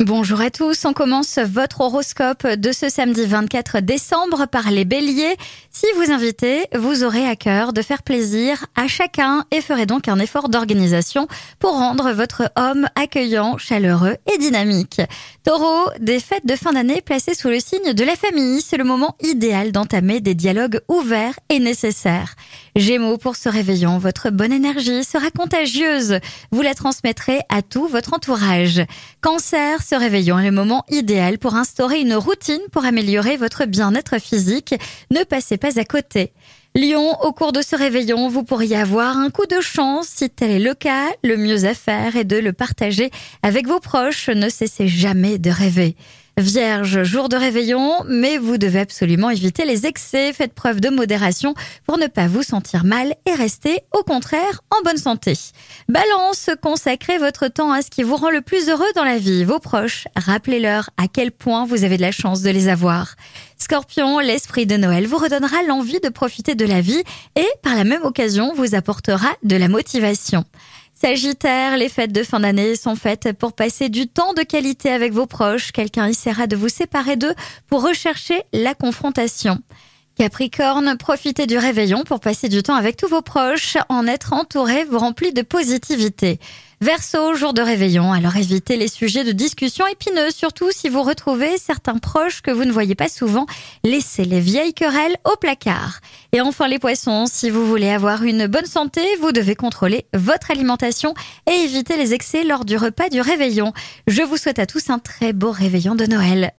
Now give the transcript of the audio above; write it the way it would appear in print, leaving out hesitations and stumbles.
Bonjour à tous, on commence votre horoscope de ce samedi 24 décembre par les béliers. Si vous invitez, vous aurez à cœur de faire plaisir à chacun et ferez donc un effort d'organisation pour rendre votre homme accueillant, chaleureux et dynamique. Taureau, des fêtes de fin d'année placées sous le signe de la famille, c'est le moment idéal d'entamer des dialogues ouverts et nécessaires. Gémeaux, pour ce réveillon, votre bonne énergie sera contagieuse. Vous la transmettrez à tout votre entourage. Cancer, ce réveillon est le moment idéal pour instaurer une routine pour améliorer votre bien-être physique. Ne passez pas à côté. Lion, au cours de ce réveillon, vous pourriez avoir un coup de chance. Si tel est le cas, le mieux à faire est de le partager avec vos proches. Ne cessez jamais de rêver. Vierge, jour de réveillon, mais vous devez absolument éviter les excès. Faites preuve de modération pour ne pas vous sentir mal et rester, au contraire, en bonne santé. Balance, consacrez votre temps à ce qui vous rend le plus heureux dans la vie. Vos proches, rappelez-leur à quel point vous avez de la chance de les avoir. Scorpion, l'esprit de Noël vous redonnera l'envie de profiter de la vie et, par la même occasion, vous apportera de la motivation. Sagittaire, les fêtes de fin d'année sont faites pour passer du temps de qualité avec vos proches. Quelqu'un essaiera de vous séparer d'eux pour rechercher la confrontation. Capricorne, profitez du réveillon pour passer du temps avec tous vos proches. En être entouré vous remplit de positivité. Verseau, jour de réveillon, alors évitez les sujets de discussion épineux, surtout si vous retrouvez certains proches que vous ne voyez pas souvent. Laissez les vieilles querelles au placard. Et enfin les poissons, si vous voulez avoir une bonne santé, vous devez contrôler votre alimentation et éviter les excès lors du repas du réveillon. Je vous souhaite à tous un très beau réveillon de Noël.